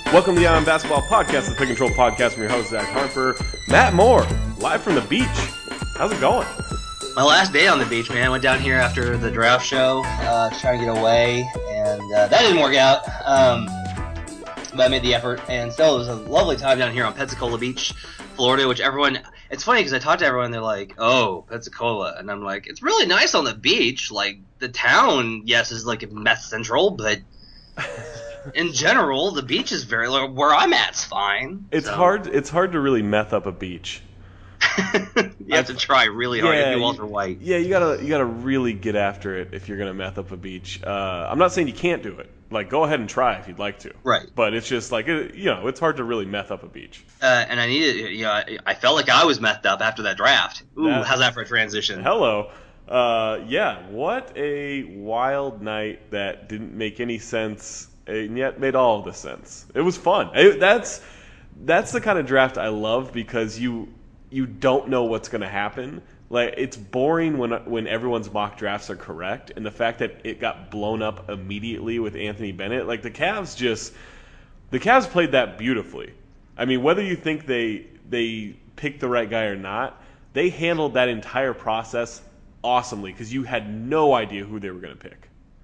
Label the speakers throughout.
Speaker 1: Welcome to the On Basketball Podcast, the Pick and Control Podcast. I'm your host, Zach Harper. Matt Moore, live from the beach. How's it going?
Speaker 2: My last day on the beach, man. I went down here after the draft show to try to get away, and that didn't work out. But I made the effort, and still, it was a lovely time down here on Pensacola Beach, Florida, which everyone... It's funny, because I talked to everyone, they're like, oh, Pensacola. And I'm like, it's really nice on the beach. Like, the town, yes, is like meth central, but... in general, the beach is very where I'm at's fine.
Speaker 1: It's hard to really meth up a beach.
Speaker 2: You have to try really hard if you Walter White.
Speaker 1: Yeah, you gotta really get after it if you're gonna meth up a beach. I'm not saying you can't do it. Like, go ahead and try if you'd like to.
Speaker 2: Right.
Speaker 1: But it's just like, it's hard to really meth up a beach.
Speaker 2: And I needed, I felt like I was methed up after that draft. Ooh, how's that for a transition?
Speaker 1: Hello. What a wild night that didn't make any sense. And yet made all of the sense. It was fun. That's the kind of draft I love because you don't know what's going to happen. Like, it's boring when everyone's mock drafts are correct, and the fact that it got blown up immediately with Anthony Bennett, like the Cavs played that beautifully. I mean, whether you think they picked the right guy or not, they handled that entire process awesomely because you had no idea who they were going to pick.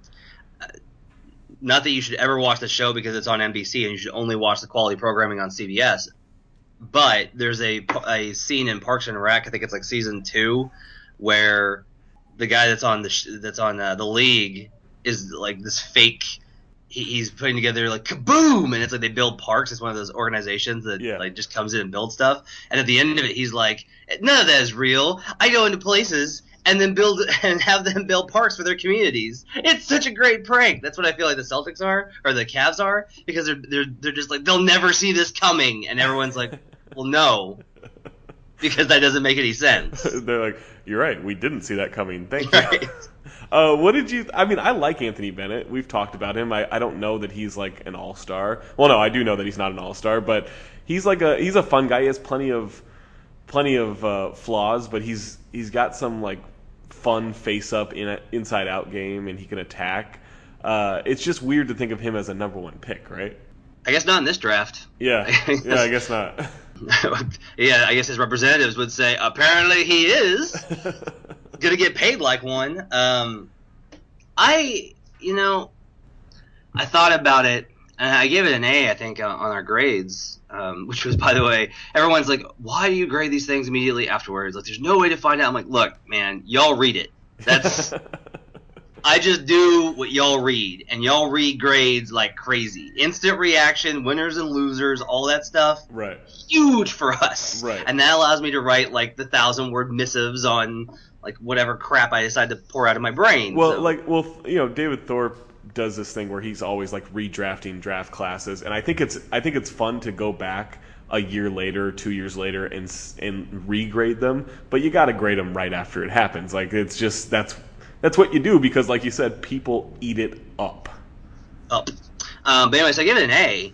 Speaker 2: Not that you should ever watch the show because it's on NBC and you should only watch the quality programming on CBS. But there's a scene in Parks and Rec, I think it's like season 2, where the guy that's on the league is like this fake. He's putting together like kaboom, and it's like they build parks. It's one of those organizations that like just comes in and builds stuff. And at the end of it, he's like, none of that is real. I go into places and then build and have them build parks for their communities. It's such a great prank. That's what I feel like the Celtics are, or the Cavs are, because they're just like, they'll never see this coming, and everyone's like, well, no, because that doesn't make any sense.
Speaker 1: They're like, you're right, we didn't see that coming. Thank you. Right. What did you? I mean, I like Anthony Bennett. We've talked about him. I don't know that he's like an all-star. Well, no, I do know that he's not an all-star, but he's a fun guy. He has plenty of flaws, but he's got some like fun face-up inside-out game, and he can attack. It's just weird to think of him as a number 1 pick, right?
Speaker 2: I guess not in this draft.
Speaker 1: Yeah, I guess not.
Speaker 2: Yeah, I guess his representatives would say, apparently he is going to get paid like one. I thought about it, and I gave it an A, I think, on our grades, which was, by the way, everyone's like, why do you grade these things immediately afterwards? Like, there's no way to find out. I'm like, look, man, y'all read it. That's I just do what y'all read, and y'all read grades like crazy. Instant reaction, winners and losers, all that stuff.
Speaker 1: Right.
Speaker 2: Huge for us.
Speaker 1: Right.
Speaker 2: And that allows me to write like the 1,000-word missives on like whatever crap I decide to pour out of my brain.
Speaker 1: Well, David Thorpe does this thing where he's always like redrafting draft classes, and I think it's fun to go back a year later, 2 years later, and regrade them. But you got to grade them right after it happens. Like, it's just that's what you do because, like you said, people eat it up.
Speaker 2: But anyways, I give it an A.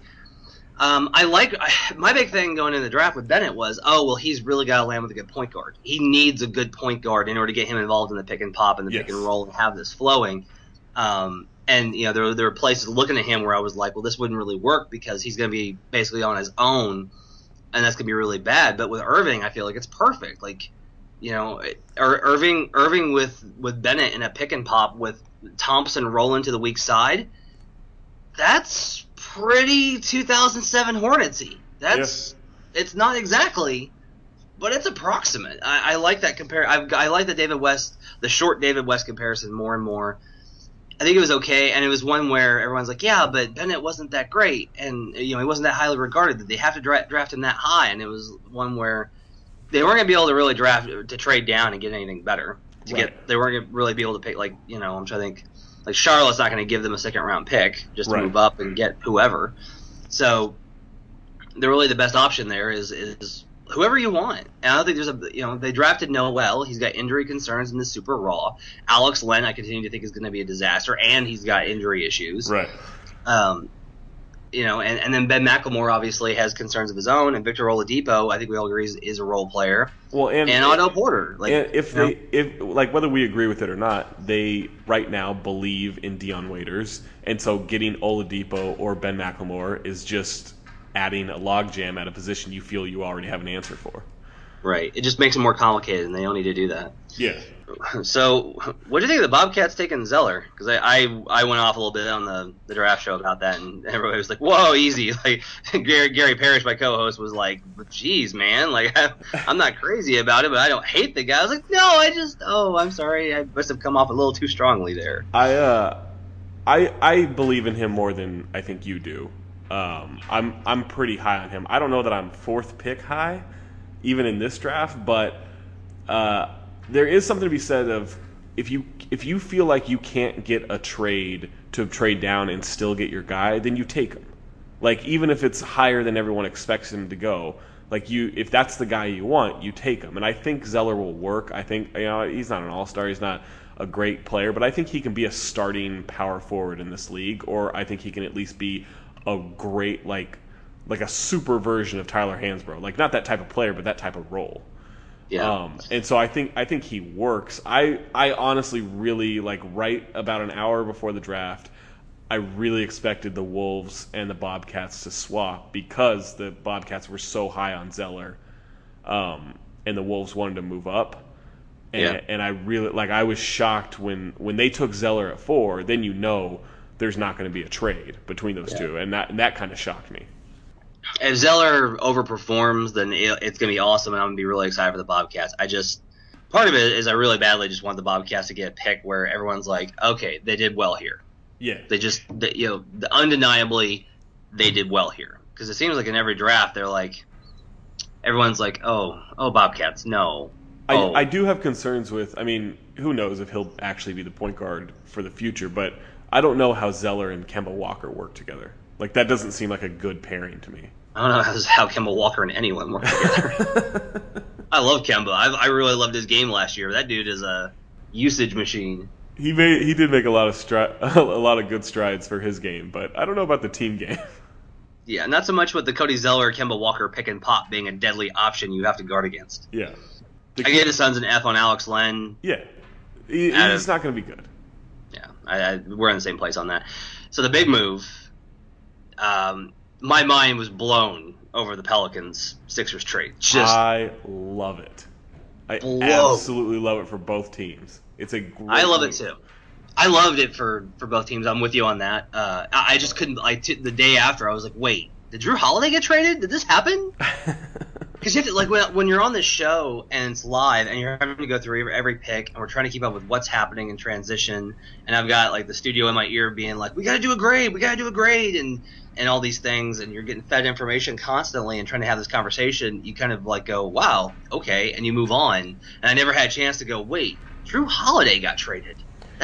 Speaker 2: My big thing going into the draft with Bennett was, he's really got to land with a good point guard. He needs a good point guard in order to get him involved in the pick and pop and the pick and roll and have this flowing. And there were places looking at him where I was like, well, this wouldn't really work because he's going to be basically on his own, and that's going to be really bad. But with Irving, I feel like it's perfect. Like, Irving with Bennett in a pick and pop with Thompson rolling to the weak side, that's pretty 2007 Hornetsy. It's not exactly, but it's approximate. I like that I like the short David West comparison more and more. I think it was okay, and it was one where everyone's like, yeah, but Bennett wasn't that great, and he wasn't that highly regarded. That they have to draft him that high, and it was one where they weren't going to be able to really to trade down and get anything better. They weren't going to really be able to pick, I'm trying to think, like Charlotte's not going to give them a second-round pick just to move up and get whoever. So really the best option there is whoever you want. And I don't think they drafted Noel. He's got injury concerns and is super raw. Alex Len, I continue to think is going to be a disaster, and he's got injury issues.
Speaker 1: Right.
Speaker 2: And then Ben McLemore obviously has concerns of his own, and Victor Oladipo, I think we all agree, is a role player.
Speaker 1: Well, and
Speaker 2: Otto Porter.
Speaker 1: If whether we agree with it or not, they right now believe in Dion Waiters, and so getting Oladipo or Ben McLemore is just adding a logjam at a position you feel you already have an answer for.
Speaker 2: Right. It just makes it more complicated, and they don't need to do that.
Speaker 1: Yeah.
Speaker 2: So, what do you think of the Bobcats taking Zeller? Because I went off a little bit on the draft show about that, and everybody was like, "Whoa, easy!" Like Gary Parrish, my co-host, was like, "Geez, man, like I'm not crazy about it, but I don't hate the guy." I was like, "No, I'm sorry, I must have come off a little too strongly there."
Speaker 1: I believe in him more than I think you do. I'm pretty high on him. I don't know that I'm fourth pick high, even in this draft, but there is something to be said of if you feel like you can't get a trade to trade down and still get your guy, then you take him. Like even if it's higher than everyone expects him to go, like if that's the guy you want, you take him. And I think Zeller will work. I think he's not an all-star, he's not a great player, but I think he can be a starting power forward in this league, or I think he can at least be a great like a super version of Tyler Hansbrough. Like not that type of player, but that type of role.
Speaker 2: Yeah.
Speaker 1: And so I think he works. I honestly really right about an hour before the draft, I really expected the Wolves and the Bobcats to swap because the Bobcats were so high on Zeller, and the Wolves wanted to move up. And I really I was shocked when they took Zeller at 4. Then there's not going to be a trade between those two, and that kind of shocked me.
Speaker 2: If Zeller overperforms, then it's going to be awesome, and I'm going to be really excited for the Bobcats. Part of it is I really badly just want the Bobcats to get a pick where everyone's like, okay, they did well here.
Speaker 1: Yeah.
Speaker 2: Undeniably, they did well here. Because it seems like in every draft, they're like, everyone's like, oh, Bobcats, no.
Speaker 1: I do have concerns with, who knows if he'll actually be the point guard for the future, but I don't know how Zeller and Kemba Walker work together. That doesn't seem like a good pairing to me.
Speaker 2: I don't know how Kemba Walker and anyone work together. I love Kemba. I really loved his game last year. That dude is a usage machine.
Speaker 1: He did make a lot of good strides for his game, but I don't know about the team game.
Speaker 2: Yeah, not so much with the Cody Zeller, Kemba Walker pick and pop being a deadly option you have to guard against.
Speaker 1: Yeah.
Speaker 2: I gave the Suns an F on Alex Len.
Speaker 1: Yeah. He's not going to be good.
Speaker 2: Yeah, we're in the same place on that. So the big move, my mind was blown over the Pelicans-Sixers trade.
Speaker 1: I love it. I absolutely love it for both teams. It's a great
Speaker 2: I love
Speaker 1: move.
Speaker 2: it too. I loved it for both teams. I'm with you on that. I just couldn't. The day after, I was like, wait, did Drew Holiday get traded? Did this happen? Because you have to, when you're on this show and it's live and you're having to go through every pick and we're trying to keep up with what's happening in transition, and I've got the studio in my ear being like, we got to do a grade, and all these things, and you're getting fed information constantly and trying to have this conversation, you kind of go, wow, okay, and you move on. And I never had a chance to go, wait, Drew Holiday got traded.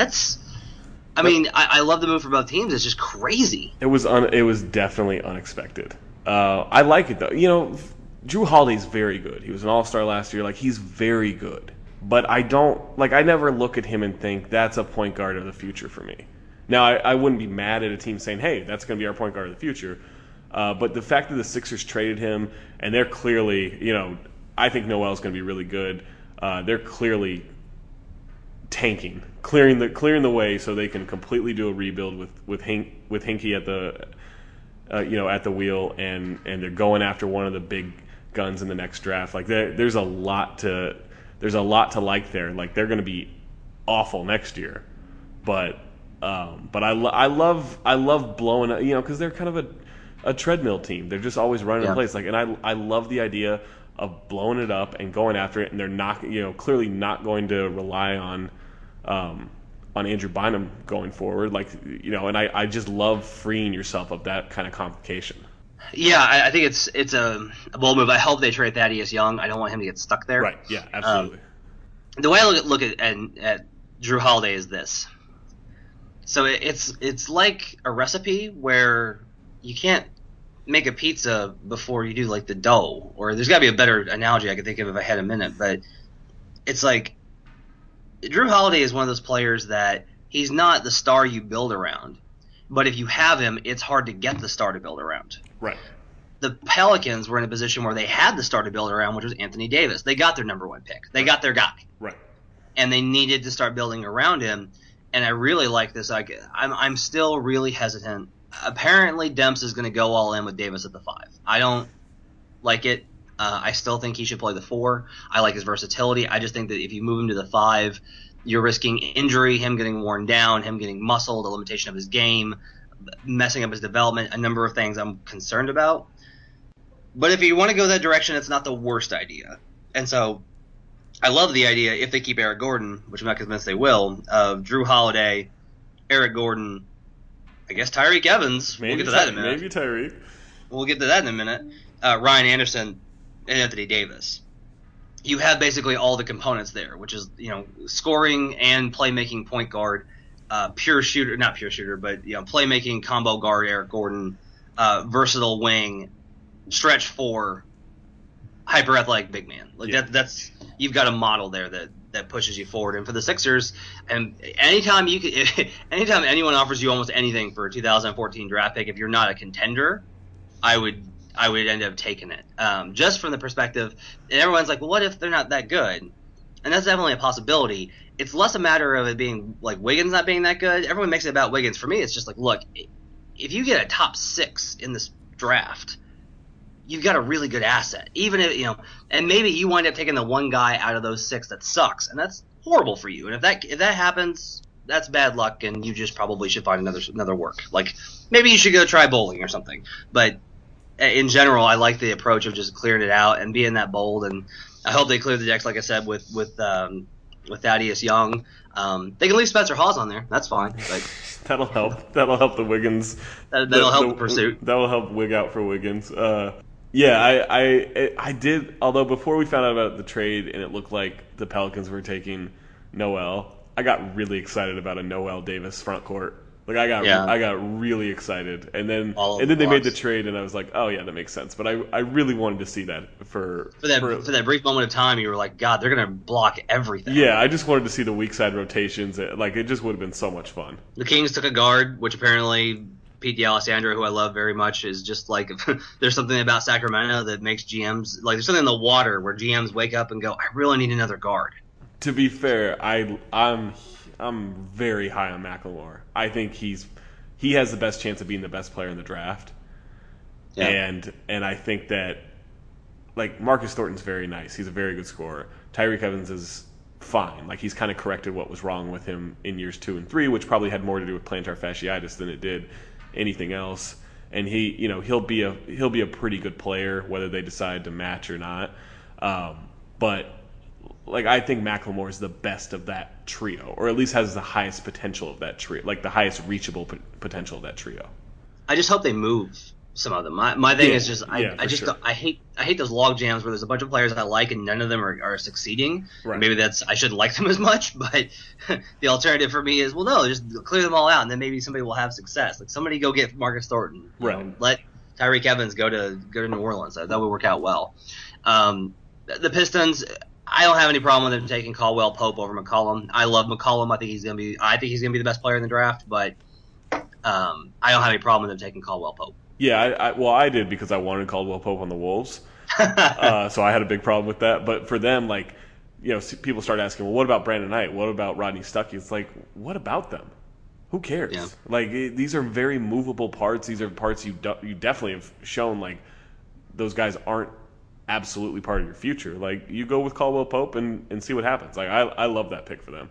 Speaker 2: I love the move for both teams. It's just crazy.
Speaker 1: It was definitely unexpected. I like it though. Drew Holiday's very good. He was an all-star last year. He's very good. But I never look at him and think that's a point guard of the future for me. Now, I wouldn't be mad at a team saying, hey, that's going to be our point guard of the future. But the fact that the Sixers traded him, and they're clearly, I think Noel's going to be really good. They're clearly tanking, clearing the way so they can completely do a rebuild with Hinkie at the at the wheel, and they're going after one of the big guns in the next draft. There's a lot to like there. They're going to be awful next year, but I love blowing up, because they're kind of a treadmill team. They're just always running in place. And I love the idea of blowing it up and going after it. And they're not, clearly not going to rely on Andrew Bynum going forward. And I just love freeing yourself of that kind of complication.
Speaker 2: Yeah, I think it's a bold move. I hope they trade Thaddeus Young. I don't want him to get stuck there.
Speaker 1: Right. Yeah. Absolutely.
Speaker 2: The way I look at Drew Holiday is this. So it's like a recipe where you can't make a pizza before you do the dough. Or there's got to be a better analogy I could think of if I had a minute. But it's Drew Holiday is one of those players that he's not the star you build around. But if you have him, it's hard to get the star to build around.
Speaker 1: Right.
Speaker 2: The Pelicans were in a position where they had the star to build around, which was Anthony Davis. They got their number one pick. They got their guy.
Speaker 1: Right.
Speaker 2: And they needed to start building around him. And I really like this. I'm still really hesitant apparently Demps is going to go all in with Davis at the 5. I don't like it. I still think he should play the 4. I like his versatility. I just think that if you move him to the 5, you're risking injury, him getting worn down, him getting muscled, the limitation of his game, messing up his development, a number of things I'm concerned about. But if you want to go that direction, it's not the worst idea. And so I love the idea, if they keep Eric Gordon, which I'm not convinced they will, of Drew Holiday, Eric Gordon, I guess Tyreek Evans.
Speaker 1: Maybe
Speaker 2: we'll get to that in a minute.
Speaker 1: Maybe Tyreek.
Speaker 2: We'll get to that in a minute. Ryan Anderson and Anthony Davis. You have basically all the components there, which is, scoring and playmaking point guard, not pure shooter, but playmaking combo guard Eric Gordon, versatile wing, stretch 4, hyper athletic big man. That's you've got a model there that pushes you forward. And for the Sixers, and anytime anyone offers you almost anything for a 2014 draft pick, if you're not a contender, I would end up taking it. Just from the perspective, and everyone's like, well, what if they're not that good? And that's definitely a possibility. It's less a matter of it being like Wiggins not being that good. Everyone makes it about Wiggins. For me, it's just like, look, if you get a top 6 in this draft, you've got a really good asset. Even if, and maybe you wind up taking the one guy out of those 6 that sucks, and that's horrible for you. And if that happens, that's bad luck, and you just probably should find another work. Like, maybe you should go try bowling or something. But in general, I like the approach of just clearing it out and being that bold. And I hope they clear the decks, like I said, with Thaddeus Young. They can leave Spencer Hawes on there. That's fine. But
Speaker 1: that'll help. That'll help the Wiggins.
Speaker 2: That'll help the pursuit.
Speaker 1: That will help wig out for Wiggins. Yeah, I did. Although before we found out about the trade and it looked like the Pelicans were taking Noel, I got really excited about a Noel Davis front court. Like I got really excited, and then they made the trade, and I was like, oh yeah, that makes sense. But I really wanted to see that for
Speaker 2: that brief moment of time. You were like, God, they're gonna block everything.
Speaker 1: Yeah, I just wanted to see the weak side rotations. Like it just would have been so much fun.
Speaker 2: The Kings took a guard, which apparently Pete D'Alessandro, who I love very much, is just like there's something about Sacramento that makes GMs like there's something in the water where GMs wake up and go, I really need another guard.
Speaker 1: To be fair, I'm very high on McLemore. I think he has the best chance of being the best player in the draft. Yeah. And I think that like Marcus Thornton's very nice. He's a very good scorer. Tyreek Evans is fine. Like he's kind of corrected what was wrong with him in years 2 and 3, which probably had more to do with plantar fasciitis than it did anything else. And he'll be a pretty good player whether they decide to match or not. But like I think McLemore is the best of that trio, or at least has the highest potential of that trio, like the highest reachable potential of that trio. I just hope they move some of them. My thing is just I hate those log jams where there's a bunch of players I like and none of them are succeeding. Right. Maybe I shouldn't like them as much, but the alternative for me is just clear them all out and then maybe somebody will have success. Like somebody go get Marcus Thornton. Let Tyreek Evans go to New Orleans. That would work out well. The Pistons, I don't have any problem with them taking Caldwell Pope over McCollum. I love McCollum. I think he's gonna be the best player in the draft, but I don't have any problem with them taking Caldwell Pope. Yeah, I did because I wanted Caldwell Pope on the Wolves, so I had a big problem with that. But for them, people start asking, well, what about Brandon Knight? What about Rodney Stuckey? It's like, what about them? Who cares? Yeah. Like these are very movable parts. These are parts you definitely have shown like those guys aren't absolutely part of your future. Like you go with Caldwell Pope and see what happens. Like I love that pick for them.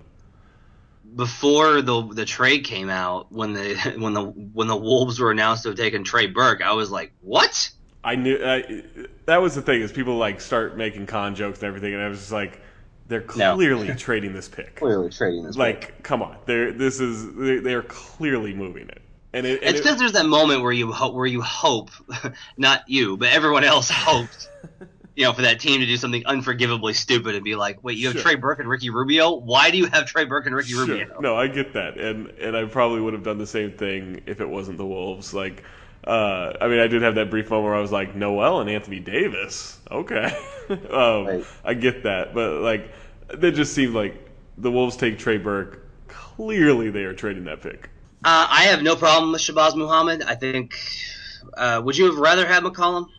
Speaker 1: Before the trade came out, when the Wolves were announced to have taken Trey Burke, I was like, what? I knew that was the thing is people like start making con jokes and everything, and I was just like, they're clearly trading this pick. Clearly trading this pick. Like, come on, they're clearly moving it. And it's because there's that moment where you hope, not you, but everyone else hoped, for that team to do something unforgivably stupid and be like, wait, you have Trey Burke and Ricky Rubio? Why do you have Trey Burke and Ricky Rubio? No, I get that, and I probably would have done the same thing if it wasn't the Wolves. Like, I did have that brief moment where I was like, Noel and Anthony Davis, okay, right. I get that, but like, it just seemed like the Wolves take Trey Burke. Clearly, they are trading that pick. I have no problem with Shabazz Muhammad. I think. Would you have rather had McCollum?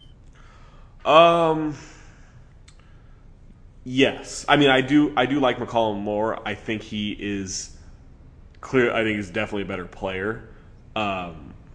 Speaker 1: Yes. I do like McCollum more. I think he is clear. I think he's definitely a better player.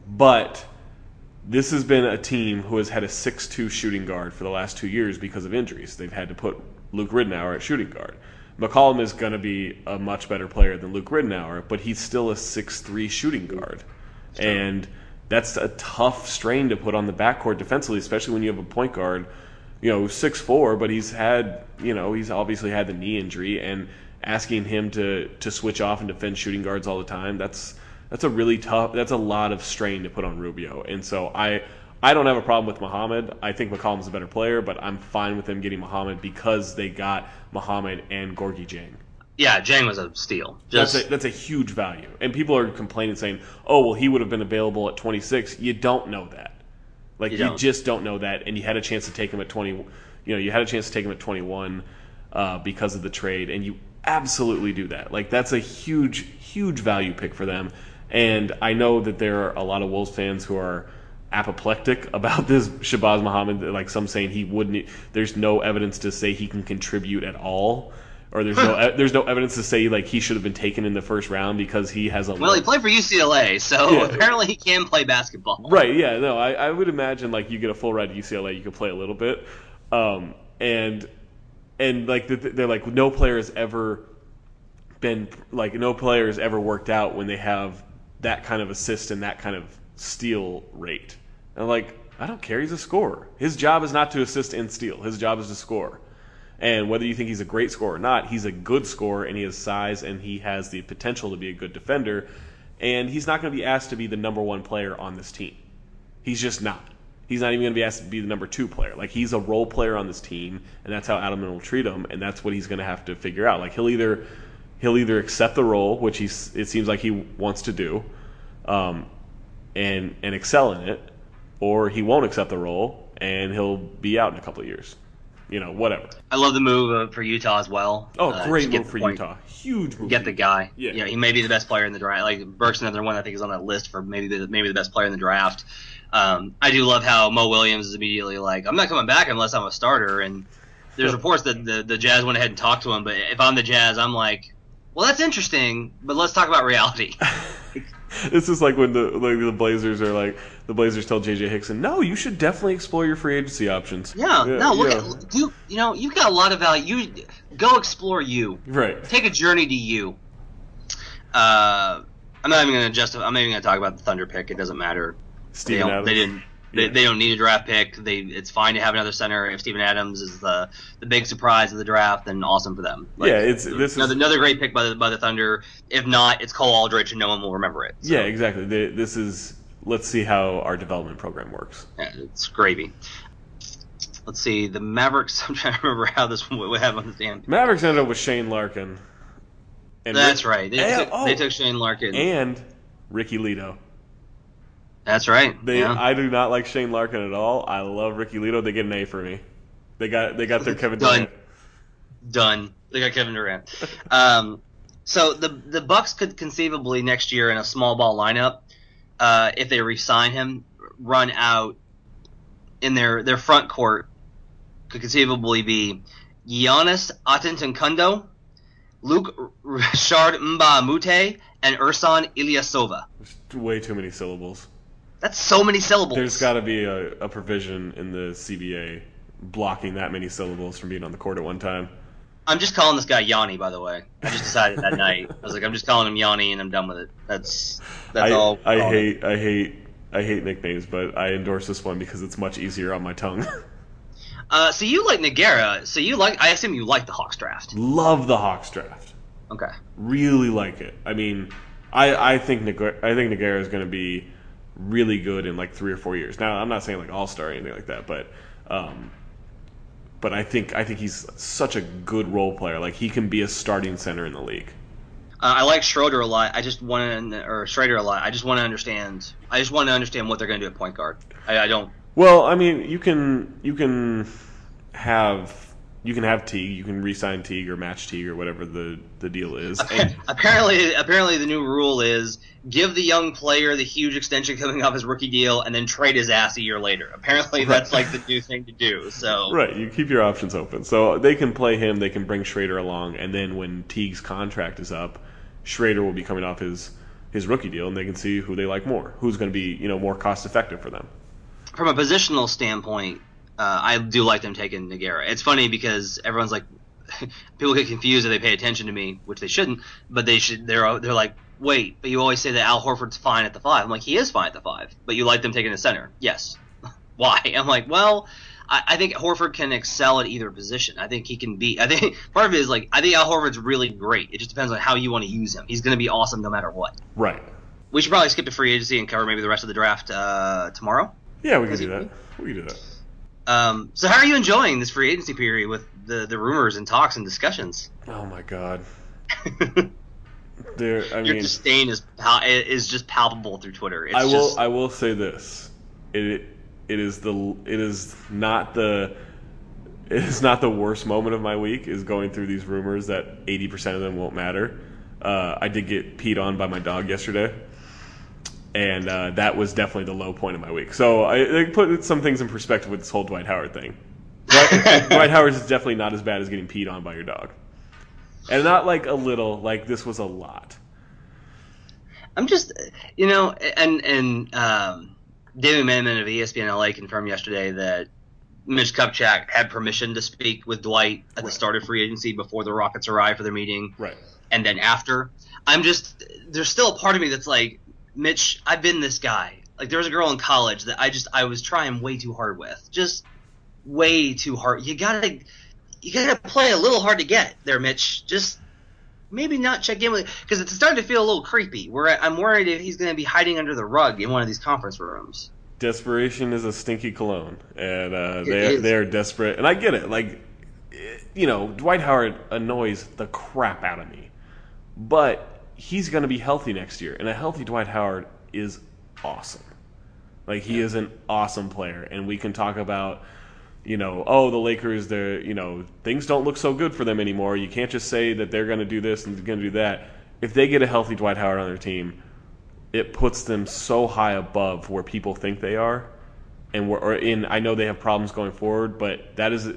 Speaker 1: But this has been a team who has had a 6'2 shooting guard for the last 2 years because of injuries. They've had to put Luke Ridnour at shooting guard. McCollum is going to be a much better player than Luke Ridnour, but he's still a 6'3 shooting guard. Sure. And that's a tough strain to put on the backcourt defensively, especially when you have a point guard, 6'4", but he's obviously had the knee injury, and asking him to switch off and defend shooting guards all the time, that's a really tough, that's a lot of strain to put on Rubio. And so I don't have a problem with Muhammad. I think McCollum's a better player, but I'm fine with them getting Muhammad because they got Muhammad and Gorgui Dieng.
Speaker 2: Yeah, Dieng was a steal.
Speaker 1: That's a huge value. And people are complaining, saying, oh, well, he would have been available at 26. You don't know that. You just don't know that. And you had a chance to take him at 20. You had a chance to take him at 21 because of the trade, and you absolutely do that. That's a huge, huge value pick for them. And I know that there are a lot of Wolves fans who are apoplectic about this Shabazz Muhammad, some saying he wouldn't. There's no evidence to say he can contribute at all, or there's no evidence to say he should have been taken in the first round because he has a.
Speaker 2: Well, he played for UCLA, so apparently he can play basketball.
Speaker 1: Right? Yeah. No, I would imagine you get a full ride to UCLA, you could play a little bit, and they're no player has ever been no player has ever worked out when they have that kind of assist and that kind of steal rate. And I don't care. He's a scorer. His job is not to assist and steal. His job is to score. And whether you think he's a great scorer or not, he's a good scorer, and he has size, and he has the potential to be a good defender. And he's not going to be asked to be the number one player on this team. He's just not. He's not even going to be asked to be the number two player. He's a role player on this team, and that's how Adelman will treat him, and that's what he's going to have to figure out. He'll either accept the role, which it seems like he wants to do, and excel in it, or he won't accept the role and he'll be out in a couple of years. Whatever.
Speaker 2: I love the move for Utah as well.
Speaker 1: Oh, great move for Utah. Huge move.
Speaker 2: Get the guy. Yeah, he may be the best player in the draft. Burke's another one I think is on that list for maybe the best player in the draft. I do love how Mo Williams is immediately I'm not coming back unless I'm a starter. And there's reports that the Jazz went ahead and talked to him. But if I'm the Jazz, I'm well, that's interesting, but let's talk about reality.
Speaker 1: This is when the Blazers are the Blazers tell J.J. Hickson, no, you should definitely explore your free agency options.
Speaker 2: You've got a lot of value. You go explore you.
Speaker 1: Right.
Speaker 2: Take a journey to you. I'm not even going to talk about the Thunder pick. It doesn't matter.
Speaker 1: Steven Adams.
Speaker 2: They don't need a draft pick. It's fine to have another center. If Steven Adams is the big surprise of the draft, then awesome for them.
Speaker 1: This is
Speaker 2: another great pick by the Thunder. If not, it's Cole Aldrich, and no one will remember it.
Speaker 1: So. Yeah, exactly. This is. Let's see how our development program works.
Speaker 2: Yeah, it's gravy. Let's see the Mavericks. I'm trying to remember how this would have on the stand.
Speaker 1: Mavericks ended up with Shane Larkin.
Speaker 2: That's right. They took Shane Larkin
Speaker 1: and Ricky Leto.
Speaker 2: That's right.
Speaker 1: I do not like Shane Larkin at all. I love Ricky Leto. They get an A for me. They got their Kevin Durant.
Speaker 2: Done. They got Kevin Durant. So the Bucks could conceivably next year in a small ball lineup, if they re-sign him, run out in their front court could conceivably be Giannis Antetokounmpo, Luke Richard Mbah-a-Moute, and Ersan Ilyasova.
Speaker 1: There's way too many syllables.
Speaker 2: That's so many syllables.
Speaker 1: There's got to be a provision in the CBA blocking that many syllables from being on the court at one time.
Speaker 2: I'm just calling this guy Yanni, by the way. I just decided that night. I was I'm just calling him Yanni, and I'm done with it. That's all. I
Speaker 1: hate nicknames, but I endorse this one because it's much easier on my tongue.
Speaker 2: So you like Nogueira. I assume you like the Hawks draft.
Speaker 1: Love the Hawks draft.
Speaker 2: Okay. Really
Speaker 1: like it. I mean, I think Nogueira is going to be really good in 3 or 4 years. Now, I'm not saying all-star or anything like that, but I think he's such a good role player. He can be a starting center in the league.
Speaker 2: I like Schroeder a lot. I just want to understand. I just want to understand what they're going to do at point guard. I don't.
Speaker 1: Well, I mean, you can have Teague. You can re-sign Teague or match Teague or whatever the deal is.
Speaker 2: Apparently, the new rule is give the young player the huge extension coming off his rookie deal and then trade his ass a year later. Apparently, that's the new thing to do. So
Speaker 1: right, you keep your options open. So they can play him. They can bring Schrader along, and then when Teague's contract is up, Schrader will be coming off his his rookie deal, and they can see who they like more, who's going to be more cost effective for them.
Speaker 2: From a positional standpoint, I do like them taking Nogueira. It's funny because everyone's like, people get confused if they pay attention to me, which they shouldn't, but they should. They're like, wait, but you always say that Al Horford's fine at the 5. I'm like, he is fine at the 5, but you like them taking the center. Yes. Why? I'm like, well, I think Horford can excel at either position. I think he can be. I think part of it is like, I think Al Horford's really great. It just depends on how you want to use him. He's going to be awesome no matter what.
Speaker 1: Right.
Speaker 2: We should probably skip to free agency and cover maybe the rest of the draft tomorrow.
Speaker 1: Yeah, we can do that. We can do
Speaker 2: that. So how are you enjoying this free agency period with the rumors and talks and discussions?
Speaker 1: Oh my God.
Speaker 2: Your disdain is just palpable through Twitter.
Speaker 1: I will say this. It is not the worst moment of my week is going through these rumors that 80% of them won't matter. I did get peed on by my dog yesterday, and that was definitely the low point of my week. So I put some things in perspective with this whole Dwight Howard thing. Dwight Howard is definitely not as bad as getting peed on by your dog. And not like a little, like this was a lot.
Speaker 2: I'm just, and David Manman of ESPN LA confirmed yesterday that Mitch Kupchak had permission to speak with Dwight at the start of free agency before the Rockets arrived for their meeting.
Speaker 1: Right.
Speaker 2: And then after. There's still a part of me that's like, Mitch, I've been this guy. Like, there was a girl in college that I was trying way too hard with. Just way too hard. You gotta play a little hard to get there, Mitch. Just maybe not check in with, because it's starting to feel a little creepy. I'm worried if he's going to be hiding under the rug in one of these conference rooms.
Speaker 1: Desperation is a stinky cologne, and they're desperate. And I get it. Like, Dwight Howard annoys the crap out of me, but he's going to be healthy next year, and a healthy Dwight Howard is awesome. Like, he is an awesome player, and we can talk about, the Lakers, things don't look so good for them anymore. You can't just say that they're going to do this and they're going to do that. If they get a healthy Dwight Howard on their team, it puts them so high above where people think they are. And I know they have problems going forward, but that is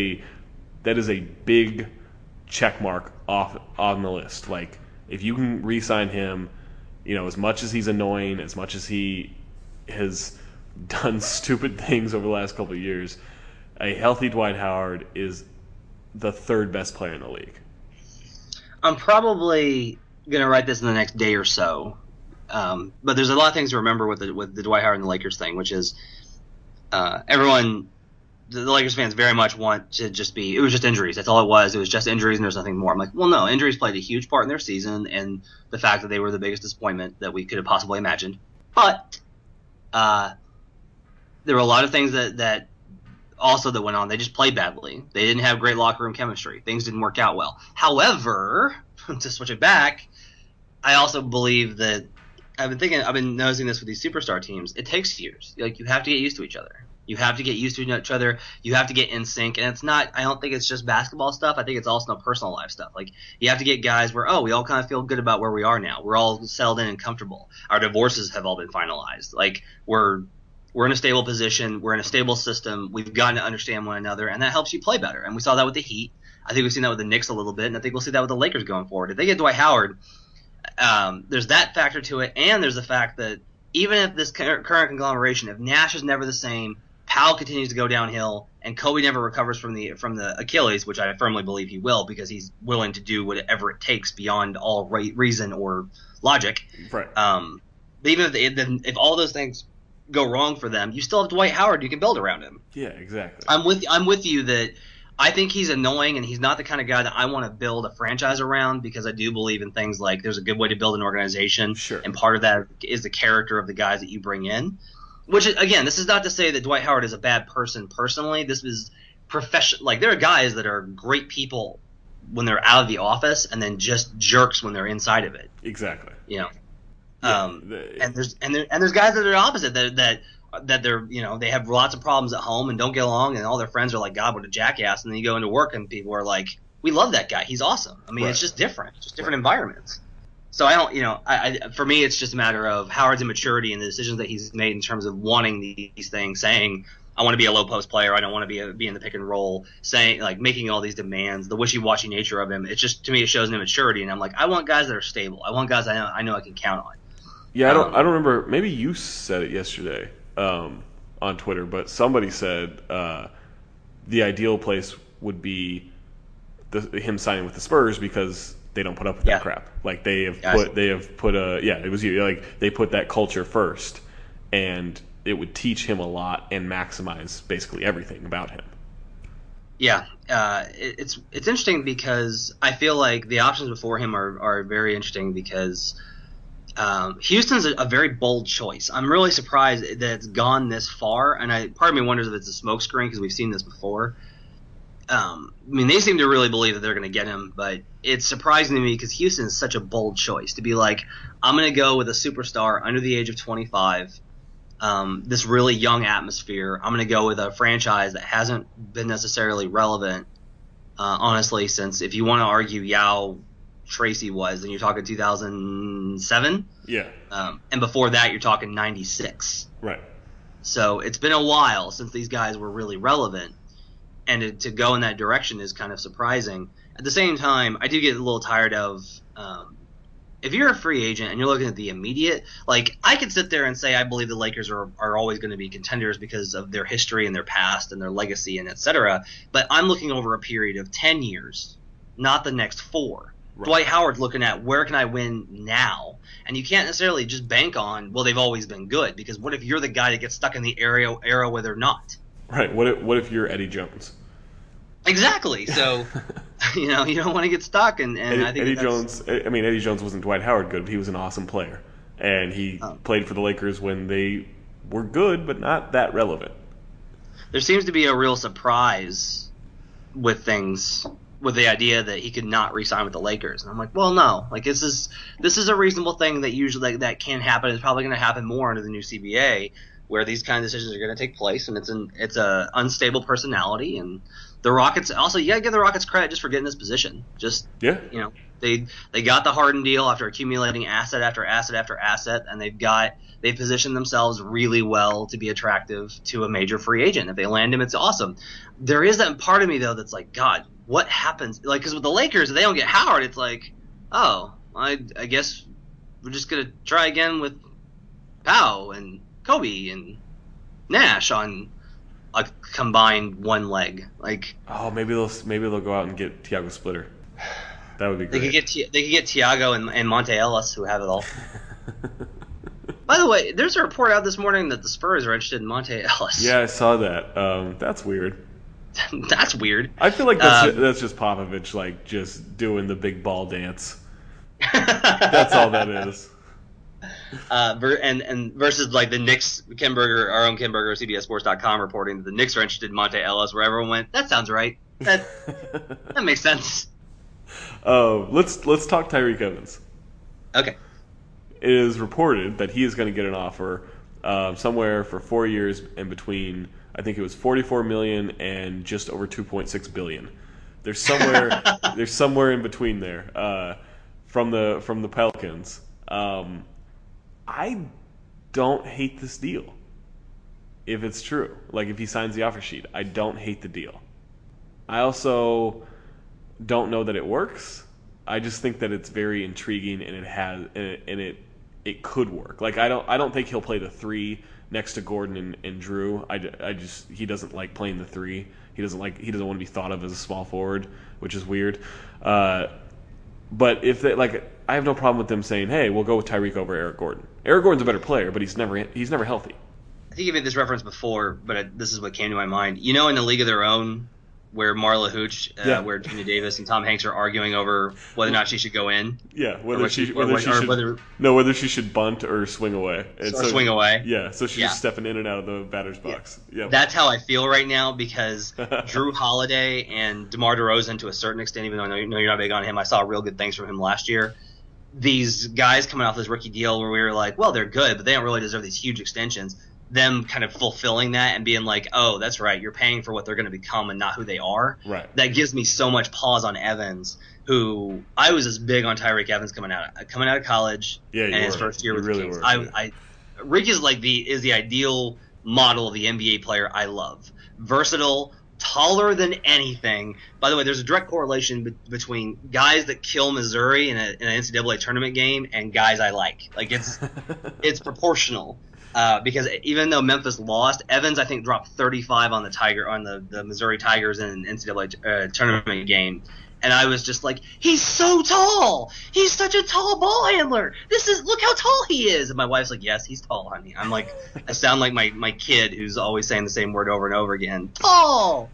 Speaker 1: a big check mark off on the list. Like, if you can re-sign him, as much as he's annoying, as much as he has done stupid things over the last couple of years, a healthy Dwight Howard is the third best player in the league.
Speaker 2: I'm probably going to write this in the next day or so. But there's a lot of things to remember with the Dwight Howard and the Lakers thing, which is everyone, the Lakers fans very much want to just be, it was just injuries. That's all it was. It was just injuries and there's nothing more. I'm like, well, no, injuries played a huge part in their season and the fact that they were the biggest disappointment that we could have possibly imagined. But there were a lot of things that went on. They just played badly. They didn't have great locker room chemistry. Things didn't work out well. However, to switch it back, I also believe that I've been noticing this with these superstar teams. It takes years. Like, you have to get used to each other. You have to get used to each other. You have to get in sync. And I don't think it's just basketball stuff. I think it's also personal life stuff. Like, you have to get guys where, we all kind of feel good about where we are now. We're all settled in and comfortable. Our divorces have all been finalized. Like, we're in a stable position. We're in a stable system. We've gotten to understand one another, and that helps you play better. And we saw that with the Heat. I think we've seen that with the Knicks a little bit, and I think we'll see that with the Lakers going forward. If they get Dwight Howard, there's that factor to it, and there's the fact that even if this current conglomeration, if Nash is never the same, Powell continues to go downhill, and Kobe never recovers from the Achilles, which I firmly believe he will, because he's willing to do whatever it takes beyond all reason or logic.
Speaker 1: Right.
Speaker 2: But even if all those things go wrong for them, you still have Dwight Howard. You can build around him.
Speaker 1: Yeah, exactly.
Speaker 2: I'm with you that I think he's annoying, and he's not the kind of guy that I want to build a franchise around, because I do believe in things like there's a good way to build an organization.
Speaker 1: Sure. And
Speaker 2: part of that is the character of the guys that you bring in. Which, again, this is not to say that Dwight Howard is a bad person personally. This is professional. Like, there are guys that are great people when they're out of the office, and then just jerks when they're inside of it.
Speaker 1: Exactly.
Speaker 2: Yeah, and there's guys that are opposite that they're they have lots of problems at home and don't get along, and all their friends are like, God, what a jackass, and then you go into work and people are like, we love that guy, he's awesome. I mean, It's just different, environments. So I don't, for me, it's just a matter of Howard's immaturity and the decisions that he's made in terms of wanting these things, saying, I want to be a low post player, I don't want to be in the pick and roll, saying, like, making all these demands, the wishy-washy nature of him. It's just, to me, it shows an immaturity, and I'm like, I want guys that are stable. I want guys I know I can count on.
Speaker 1: Yeah, I don't remember. Maybe you said it yesterday on Twitter, but somebody said the ideal place would be him signing with the Spurs because they don't put up with that crap. Like they have put it was you. Like they put that culture first, and it would teach him a lot and maximize basically everything about him.
Speaker 2: Yeah, it's interesting because I feel like the options before him are very interesting because Houston's a very bold choice. I'm really surprised that it's gone this far, and part of me wonders if it's a smokescreen because we've seen this before. I mean, they seem to really believe that they're going to get him, but it's surprising to me because Houston is such a bold choice to be like, I'm going to go with a superstar under the age of 25, this really young atmosphere. I'm going to go with a franchise that hasn't been necessarily relevant, honestly, since if you want to argue Yao Tracy was, then you're talking 2007.
Speaker 1: Yeah.
Speaker 2: And before that, you're talking 96.
Speaker 1: Right.
Speaker 2: So it's been a while since these guys were really relevant. And to go in that direction is kind of surprising. At the same time, I do get a little tired of if you're a free agent and you're looking at the immediate, like I could sit there and say I believe the Lakers are always going to be contenders because of their history and their past and their legacy and et cetera. But I'm looking over a period of 10 years, not the next 4. Right. Dwight Howard's looking at where can I win now? And you can't necessarily just bank on, well, they've always been good, because what if you're the guy that gets stuck in the era where they're not?
Speaker 1: Right. What if you're Eddie Jones?
Speaker 2: Exactly. So, you don't want to get stuck. And I think
Speaker 1: Eddie Jones wasn't Dwight Howard good, but he was an awesome player. And he played for the Lakers when they were good, but not that relevant.
Speaker 2: There seems to be a real surprise with things, with the idea that he could not re-sign with the Lakers. And I'm like, well, no. Like, this is a reasonable thing that usually that can happen. It's probably going to happen more under the new CBA, where these kind of decisions are going to take place, and it's a unstable personality. And the Rockets also, you got to give the Rockets credit just for getting this position. They got the Harden deal after accumulating asset after asset after asset, and they've positioned themselves really well to be attractive to a major free agent. If they land him, it's awesome. There is that part of me though that's like, God, what happens? Like, because with the Lakers, if they don't get Howard, it's like, oh, I guess we're just gonna try again with Powell and Kobe and Nash on a combined one leg. Like,
Speaker 1: oh, maybe they'll go out and get Tiago Splitter. That would be great.
Speaker 2: They could get Tiago and Monte Ellis, who have it all. By the way, there's a report out this morning that the Spurs are interested in Monte Ellis.
Speaker 1: Yeah, I saw that. That's weird.
Speaker 2: That's weird.
Speaker 1: I feel like that's just Popovich, like, just doing the big ball dance. That's all that is.
Speaker 2: And versus like the Knicks, our own Ken Berger, CBSSports.com reporting that the Knicks are interested in Monte Ellis, where everyone went, that sounds right. That makes sense.
Speaker 1: Let's talk Tyreke Evans.
Speaker 2: Okay.
Speaker 1: It is reported that he is going to get an offer somewhere for 4 years in between. I think it was $44 million and just over $2.6 billion. There's somewhere in between there from the Pelicans. I don't hate this deal if it's true. Like, if he signs the offer sheet, I don't hate the deal. I also don't know that it works. I just think that it's very intriguing and it could work. Like, I don't think he'll play the 3 next to Gordon and Drew. He doesn't like playing the 3. He doesn't want to be thought of as a small forward, which is weird. But if they, like, I have no problem with them saying, "Hey, we'll go with Tyreke over Eric Gordon." Eric Gordon's a better player, but he's never healthy.
Speaker 2: I think you made this reference before, but this is what came to my mind. In A League of Their Own, where Marla Hooch, where Gina Davis and Tom Hanks are arguing over whether or not she should go in.
Speaker 1: Yeah, whether she should bunt or swing away.
Speaker 2: Swing away.
Speaker 1: Yeah, so she's just stepping in and out of the batter's box. Yeah.
Speaker 2: That's how I feel right now because Drew Holiday and DeMar DeRozan, to a certain extent, even though I know you're not big on him, I saw real good things from him last year. These guys coming off this rookie deal where we were like, well, they're good, but they don't really deserve these huge extensions. Them kind of fulfilling that and being like, oh, that's right, you're paying for what they're going to become and not who they are.
Speaker 1: Right.
Speaker 2: That gives me so much pause on Evans, who I was as big on Tyreke Evans coming out of college and his first year with the Kings. Rick is the ideal model of the NBA player I love. Versatile, taller than anything. By the way, there's a direct correlation between guys that kill Missouri in an NCAA tournament game and guys I like. Like it's proportional. Because even though Memphis lost, Evans I think dropped 35 on the Missouri Tigers in an NCAA tournament game, and I was just like, he's so tall, he's such a tall ball handler. Look how tall he is. And my wife's like, yes, he's tall, honey. I'm like, I sound like my kid who's always saying the same word over and over again, tall.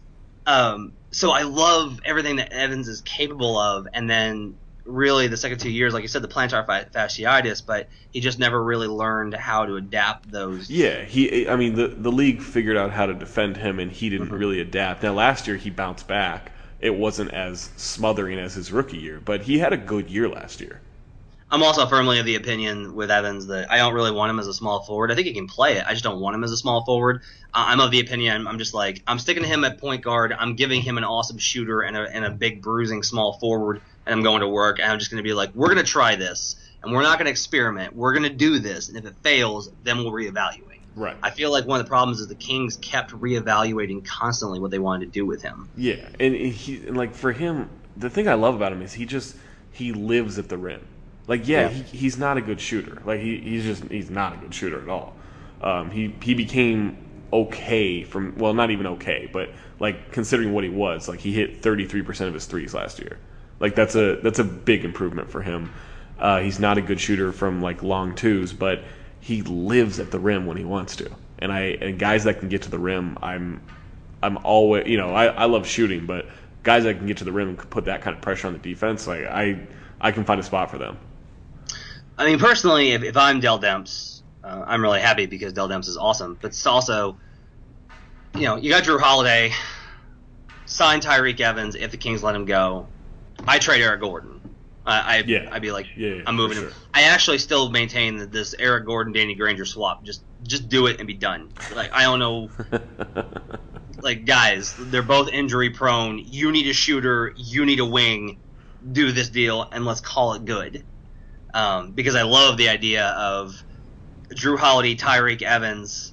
Speaker 2: So I love everything that Evans is capable of, and then really the second 2 years, like you said, the plantar fasciitis, but he just never really learned how to adapt those.
Speaker 1: Yeah, the league figured out how to defend him, and he didn't really adapt. Now, last year he bounced back. It wasn't as smothering as his rookie year, but he had a good year last year.
Speaker 2: I'm also firmly of the opinion with Evans that I don't really want him as a small forward. I think he can play it. I just don't want him as a small forward. I'm of the opinion, I'm just like, I'm sticking to him at point guard. I'm giving him an awesome shooter and a big bruising small forward, and I'm going to work, and I'm just going to be like, we're going to try this, and we're not going to experiment. We're going to do this, and if it fails, then we'll reevaluate.
Speaker 1: Right.
Speaker 2: I feel like one of the problems is the Kings kept reevaluating constantly what they wanted to do with him.
Speaker 1: Yeah, and like for him, the thing I love about him is he lives at the rim. Like, he's not a good shooter. Like he's not a good shooter at all. He became okay not even okay, but like considering what he was, like he hit 33% of his threes last year. Like that's a big improvement for him. He's not a good shooter from like long twos, but he lives at the rim when he wants to. And guys that can get to the rim, I'm always, I love shooting, but guys that can get to the rim and put that kind of pressure on the defense, like I can find a spot for them.
Speaker 2: I mean, personally, if I'm Dell Demps, I'm really happy because Dell Demps is awesome. But it's also, you got Jrue Holiday, sign Tyreke Evans if the Kings let him go. I trade Eric Gordon. I'd be like, I'm moving him. I actually still maintain that this Eric Gordon, Danny Granger swap, just do it and be done. Like, I don't know. Like, guys, they're both injury prone. You need a shooter. You need a wing. Do this deal and let's call it good. Because I love the idea of Jrue Holiday, Tyreke Evans,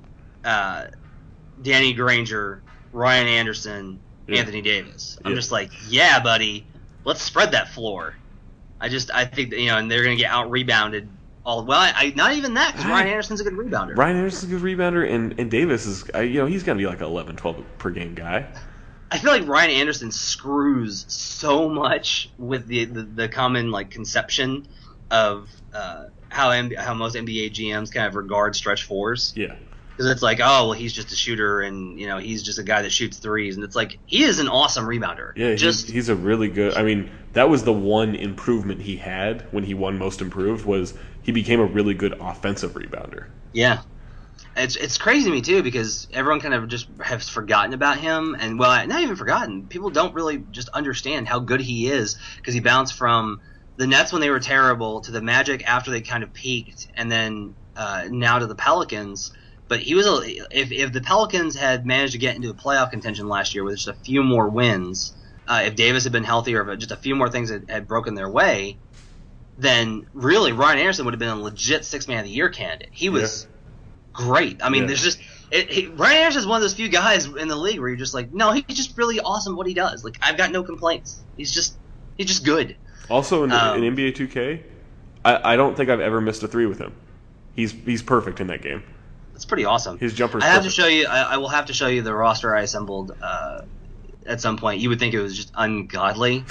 Speaker 2: Danny Granger, Ryan Anderson, Anthony Davis. I'm just like, yeah, buddy, let's spread that floor. I think that, and they're going to get out rebounded. Not even that, because Ryan Anderson's a good rebounder.
Speaker 1: Ryan Anderson's a good rebounder, and Davis is, he's going to be like an 11, 12 per game guy.
Speaker 2: I feel like Ryan Anderson screws so much with the common like conception of how most NBA GMs kind of regard stretch fours.
Speaker 1: Yeah.
Speaker 2: Because it's like, oh, well, he's just a shooter, and he's just a guy that shoots threes, and it's like he is an awesome rebounder.
Speaker 1: Yeah, he's a really good. I mean, that was the one improvement he had when he won Most Improved, was he became a really good offensive rebounder.
Speaker 2: Yeah, it's crazy to me too, because everyone kind of just has forgotten about him, and well, not even forgotten. People don't really just understand how good he is, because he bounced from the Nets when they were terrible to the Magic after they kind of peaked, and then now to the Pelicans. But he was if the Pelicans had managed to get into a playoff contention last year with just a few more wins, if Davis had been healthy, or if just a few more things had broken their way, then really Ryan Anderson would have been a legit Sixth Man of the Year candidate. He was great. I mean, there's just Ryan Anderson is one of those few guys in the league where you're just like, no, he's just really awesome what he does. Like, I've got no complaints. He's just good.
Speaker 1: Also in NBA 2K, I don't think I've ever missed a three with him. He's perfect in that game.
Speaker 2: It's pretty awesome.
Speaker 1: His jumper's
Speaker 2: I have to show you. I will have to show you the roster I assembled at some point. You would think it was just ungodly.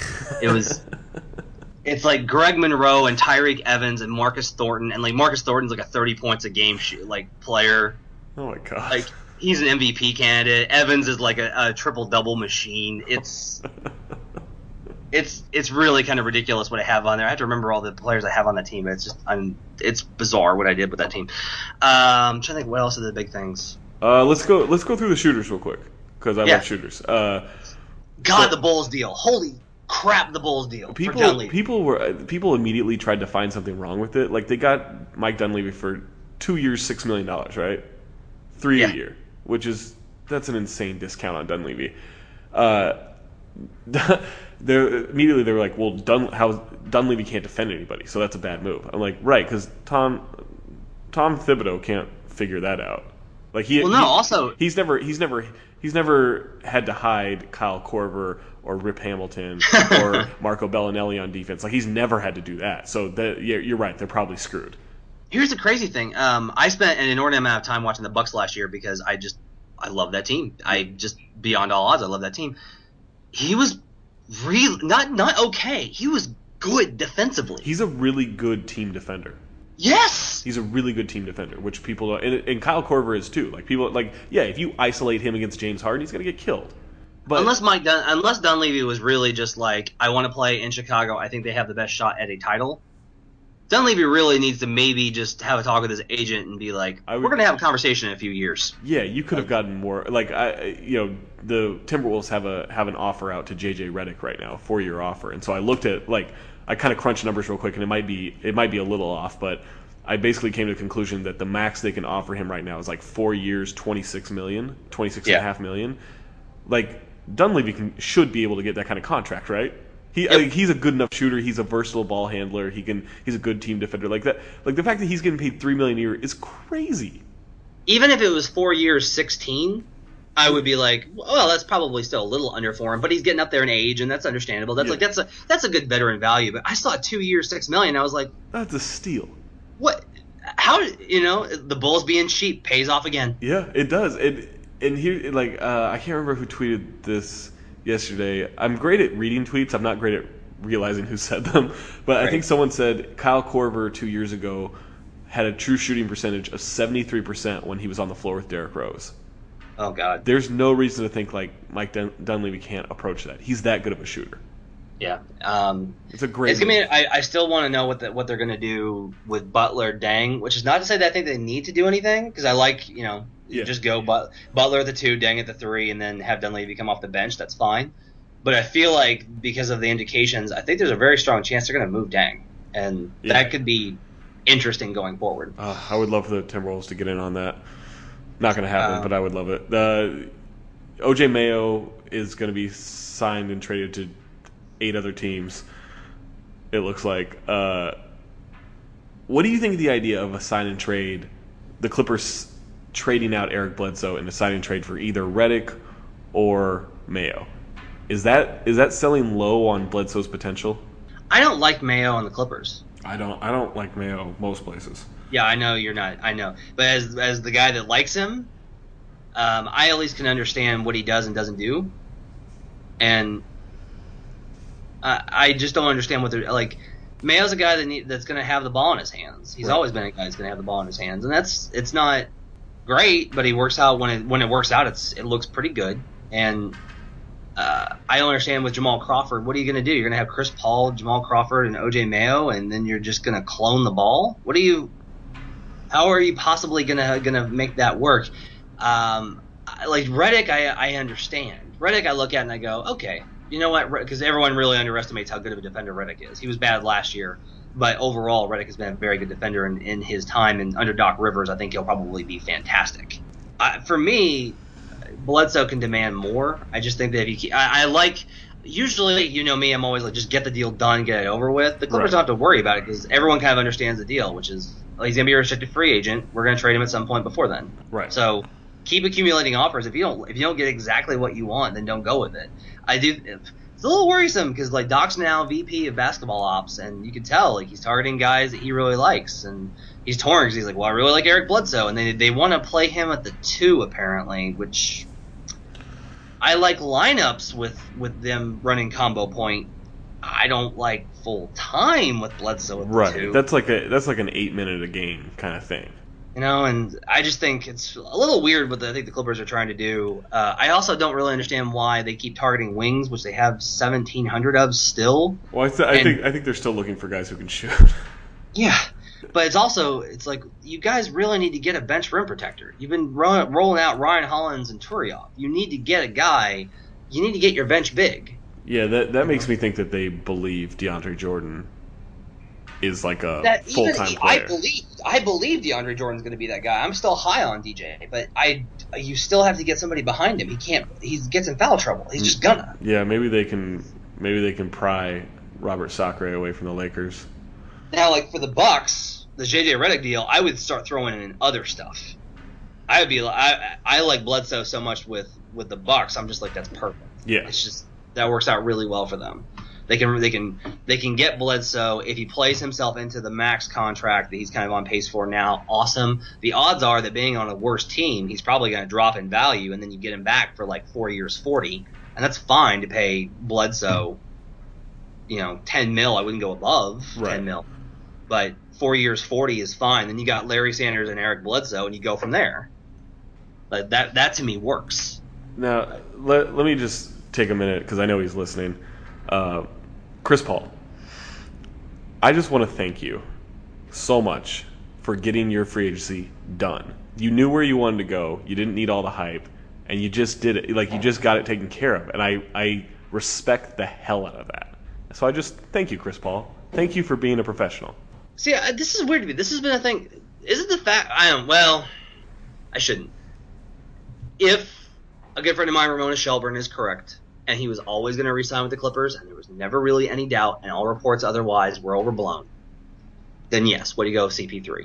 Speaker 2: It's like Greg Monroe and Tyreke Evans and Marcus Thornton, and like Marcus Thornton's like a 30 points a game player.
Speaker 1: Oh my god!
Speaker 2: Like, he's an MVP candidate. Evans is like a triple double machine. It's really kind of ridiculous what I have on there. I have to remember all the players I have on that team. But it's bizarre what I did with that team. I'm trying to think what else are the big things.
Speaker 1: Let's go through the shooters real quick, because I love shooters.
Speaker 2: The Bulls deal. Holy crap, the Bulls deal.
Speaker 1: People immediately tried to find something wrong with it. Like, they got Mike Dunleavy for 2 years, $6 million, right? 3 a year, that's an insane discount on Dunleavy. They were like, well, Dunleavy can't defend anybody, so that's a bad move. I'm like, right, because Tom Thibodeau can't figure that out. Like he's never had to hide Kyle Korver or Rip Hamilton or Marco Bellinelli on defense. Like he's never had to do that. So you're right. They're probably screwed.
Speaker 2: Here's the crazy thing. I spent an inordinate amount of time watching the Bucks last year because I love that team. I just beyond all odds, I love that team. He was really not okay. He was good defensively.
Speaker 1: He's a really good team defender.
Speaker 2: Yes,
Speaker 1: he's a really good team defender, which people don't, and Kyle Korver is too. Like people if you isolate him against James Harden, he's gonna get killed. But
Speaker 2: unless Dunleavy was really just like, I want to play in Chicago, I think they have the best shot at a title. Dunleavy really needs to maybe just have a talk with his agent and be like, we're going to have a conversation in a few years.
Speaker 1: Yeah, you could have gotten more. Like the Timberwolves have an offer out to JJ Redick right now, a 4-year offer, and so I looked at I kind of crunched numbers real quick, and it might be a little off, but I basically came to the conclusion that the max they can offer him right now is like 4 years, $26 million, $26.5 million. Like Dunleavy should be able to get that kind of contract, right? He's a good enough shooter. He's a versatile ball handler. He's a good team defender. Like that. Like the fact that he's getting paid $3 million a year is crazy.
Speaker 2: Even if it was 4 years, 16, I would be like, well, that's probably still a little under for him. But he's getting up there in age, and that's understandable. That's that's a good veteran value. But I saw 2 years, $6 million. I was like,
Speaker 1: that's a steal.
Speaker 2: What? How? The Bulls being cheap pays off again.
Speaker 1: Yeah, it does. And here, I can't remember who tweeted this yesterday. I'm great at reading tweets. I'm not great at realizing who said them. But right. I think someone said Kyle Korver 2 years ago had a true shooting percentage of 73% when he was on the floor with Derrick Rose.
Speaker 2: Oh, God.
Speaker 1: There's no reason to think Mike Dunleavy can't approach that. He's that good of a shooter.
Speaker 2: Yeah.
Speaker 1: It's a great
Speaker 2: I still want to know what they're going to do with Butler Deng, which is not to say that I think they need to do anything, because I like, just go Butler at the 2, Deng at the 3, and then have Dunleavy come off the bench. That's fine. But I feel like because of the indications, I think there's a very strong chance they're going to move Deng, and that could be interesting going forward.
Speaker 1: I would love for the Timberwolves to get in on that. Not going to happen, but I would love it. O.J. Mayo is going to be signed and traded to 8 other teams, it looks like. What do you think of the idea of a sign and trade, the Clippers trading out Eric Bledsoe and a sign and trade for either Redick or Mayo? Is that selling low on Bledsoe's potential?
Speaker 2: I don't like Mayo on the Clippers.
Speaker 1: I don't like Mayo most places.
Speaker 2: Yeah, I know you're not. I know. But as the guy that likes him, I at least can understand what he does and doesn't do. And I just don't understand what they're like. Mayo's a guy that's going to have the ball in his hands. He's always been a guy that's going to have the ball in his hands, and it's not great, but he works out when it works out. It looks pretty good. And I don't understand with Jamal Crawford. What are you going to do? You're going to have Chris Paul, Jamal Crawford, and O.J. Mayo, and then you're just going to clone the ball? How are you possibly gonna make that work? Like Redick, I understand. Redick, I look at and I go, okay, you know what? Because everyone really underestimates how good of a defender Redick is. He was bad last year, but overall, Redick has been a very good defender in his time. And under Doc Rivers, I think he'll probably be fantastic. For me, Bledsoe can demand more. I just think that I like. Usually, you know me, I'm always like, just get the deal done, get it over with. The Clippers don't have to worry about it because everyone kind of understands the deal, which is he's going to be a restricted free agent. We're going to trade him at some point before then.
Speaker 1: Right.
Speaker 2: So keep accumulating offers. If you don't get exactly what you want, then don't go with it. It's a little worrisome because like Doc's now VP of basketball ops, and you can tell like he's targeting guys that he really likes, and he's torn because he's like, well, I really like Eric Bledsoe, and they want to play him at the 2 apparently, which. I like lineups with them running combo point. I don't like full time with Bledsoe at the 2.
Speaker 1: That's like an 8-minute a game kind of thing.
Speaker 2: And I just think it's a little weird what I think the Clippers are trying to do. I also don't really understand why they keep targeting wings, which they have 1,700 of still.
Speaker 1: Well, I think they're still looking for guys who can shoot.
Speaker 2: Yeah. But it's like you guys really need to get a bench rim protector. You've been rolling out Ryan Hollins and Turiaf. You need to get a guy. You need to get your bench big.
Speaker 1: Yeah, that makes me think that they believe DeAndre Jordan is like a full-time player.
Speaker 2: I believe DeAndre Jordan's going to be that guy. I'm still high on DJ, but you still have to get somebody behind him. He gets in foul trouble. He's just gonna.
Speaker 1: Yeah, maybe they can pry Robert Sacre away from the Lakers. Now,
Speaker 2: like for the Bucks, the JJ Redick deal, I would start throwing in other stuff. I like Bledsoe so much with the Bucks. I'm just like, that's perfect.
Speaker 1: Yeah.
Speaker 2: It's just that works out really well for them. They can get Bledsoe if he plays himself into the max contract that he's kind of on pace for now. Awesome. The odds are that being on a worse team, he's probably going to drop in value, and then you get him back for like 4 years, 40, and that's fine to pay Bledsoe, 10 mil. I wouldn't go above 10 mil, but 4 years, 40 is fine. Then you got Larry Sanders and Eric Bledsoe, and you go from there. But that to me works.
Speaker 1: Now let me just take a minute because I know he's listening. Chris Paul, I just want to thank you so much for getting your free agency done. You knew where you wanted to go. You didn't need all the hype, and you just did it. Like, you just got it taken care of, and I respect the hell out of that. So I just thank you, Chris Paul. Thank you for being a professional.
Speaker 2: See, this is weird to me. This has been a thing. Is it the fact I shouldn't. If a good friend of mine, Ramona Shelburne, is correct, and he was always going to re-sign with the Clippers, and there was never really any doubt, and all reports otherwise were overblown, then yes, way to go, CP3.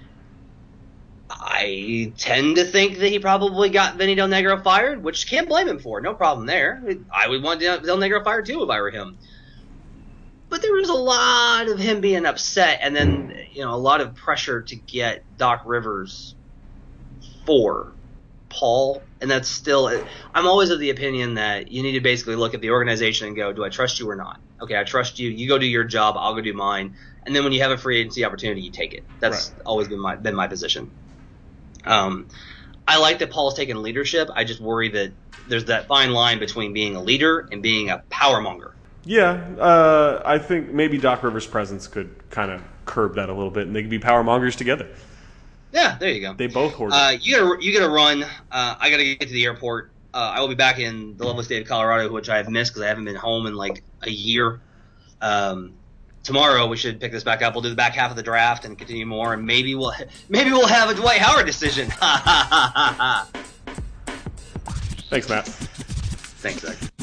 Speaker 2: I tend to think that he probably got Vinny Del Negro fired, which can't blame him for. No problem there. I would want Del Negro fired too if I were him. But there was a lot of him being upset, and then a lot of pressure to get Doc Rivers for Paul, and that's still – I'm always of the opinion that you need to basically look at the organization and go, do I trust you or not? Okay, I trust you. You go do your job. I'll go do mine. And then when you have a free agency opportunity, you take it. That's always been my position. I like that Paul's taken leadership. I just worry that there's that fine line between being a leader and being a power monger.
Speaker 1: Yeah, I think maybe Doc Rivers' presence could kind of curb that a little bit, and they could be power mongers together.
Speaker 2: Yeah, there you go.
Speaker 1: They both hoard it.
Speaker 2: You gotta run. I gotta get to the airport. I will be back in the lovely state of Colorado, which I have missed because I haven't been home in like a year. Tomorrow we should pick this back up. We'll do the back half of the draft and continue more, and maybe we'll have a Dwight Howard decision.
Speaker 1: Thanks, Matt.
Speaker 2: Thanks, Zach.